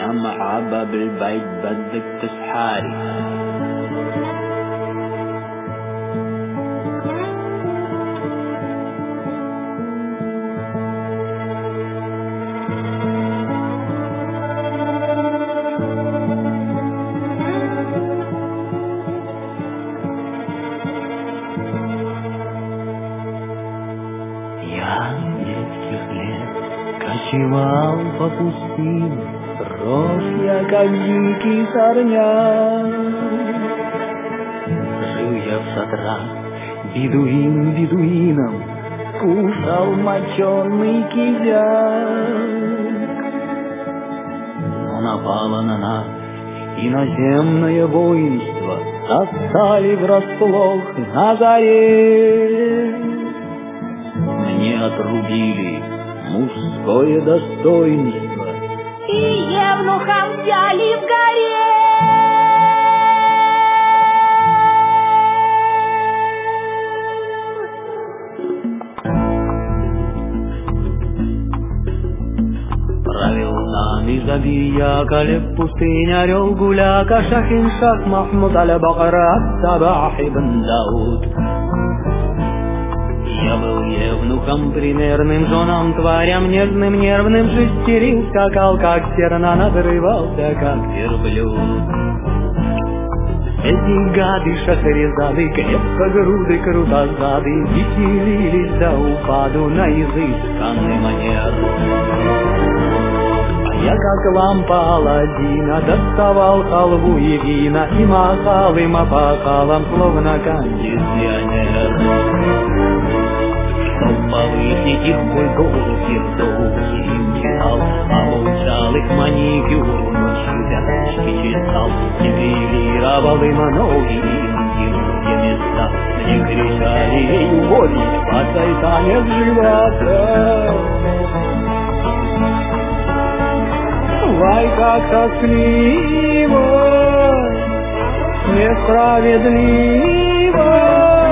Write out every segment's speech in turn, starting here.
يا محبة بالبيت بدك تسحاري. Кочевал по пустыне, рос я, как дикий сорняк. Жил я в шатрах, бедуин бедуином, кушал моченый кизяк. Но напало на нас иноземное воинство, застали врасплох на заре. Мне отрубили мужское достоинство и евнухом взяли в горе. Правил нами Забия, Калеб пустынь, орел Гуляка, Шахин Шах, Махмуд Аль-Бакара, Сабах ибн Дауд. Я был евнухом примерным, женам, тварям нежным, нервным, шестерил, скакал, как серна, надрывался, как верблюд. Эти гады, шахрезады, крепкогруды, крутозады, веселились до упаду на изысканный манер. А я, как лампа Аладдина, доставал халву и вина и махал им опахалом, словно кондиционер. Повысить их мой голос Евдокий мечтал, получал их маникюр, ночью вяточки чесал, нивелировал им ноги и те места, где кричали ей уводить по сайтане с живота. Вай, как тоскливо, несправедливо.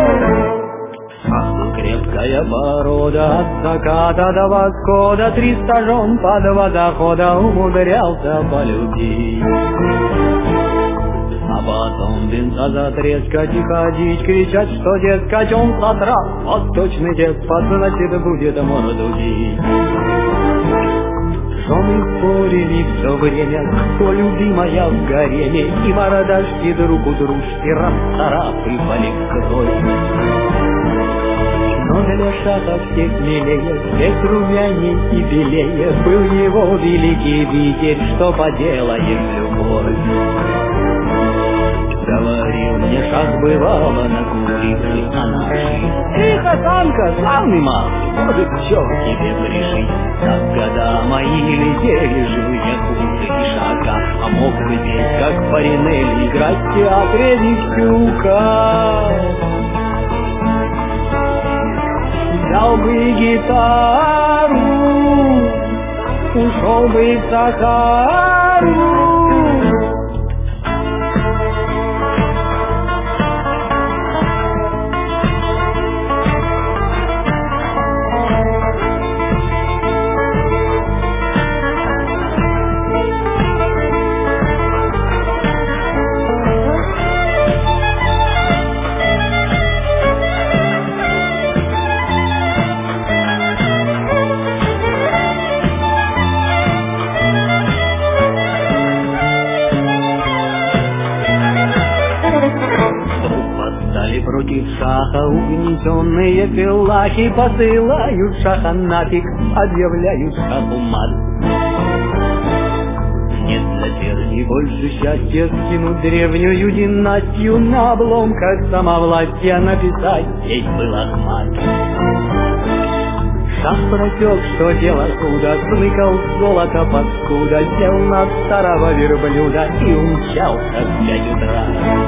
Крепкая порода от заката до восхода, 300 жен по 2 дохода умудрялся полюбить. А потом венца затрескать и ходить, кричать, что, дескать, он сотрал, восточный деспот, значит, будет морду бить. Жены спорили все время, кто любимая в гареме, и мордашки друг у дружки расцарапывали кровь. Но для шата всех милее, всех румяней и белее был его великий визирь, что поделаешь любовь. Говорил мне шах, бывало, накурившись на нашей: «Ты, Хасанка, славный мал, может, все тебе пришить. Так года мои летели, жил я хуже и шага, а мог бы здесь, как Фаринель, играть в театре Виктюка. Взял бы гитару, ушел бы в Сахару». Против шаха угнетенные филлахи посылают шаха нафиг, объявляют шаху мат. Нет для терни больше счастья скинуть древнюю династию на обломках самовластия, написать здесь был Ахмат. Шах протек, что дело худо, смыкал золото паскуда, сел на старого верблюда и умчался в 5 утра.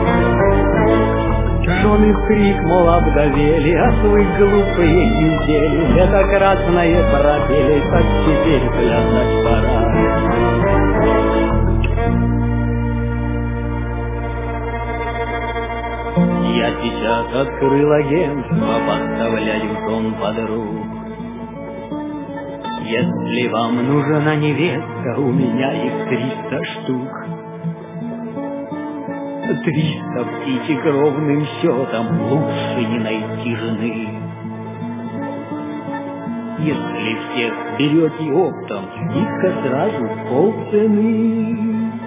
Жены в крик, мол, обдавели, а свои глупые недели. Это красное пропели, так теперь плясать пора. Я сейчас открыл агентство, подставляю сон подруг. Если вам нужна невеста, у меня их 300 штук. 300 птичек ровным счетом, лучше не найти жены. Если всех берете оптом, скидка сразу полцены.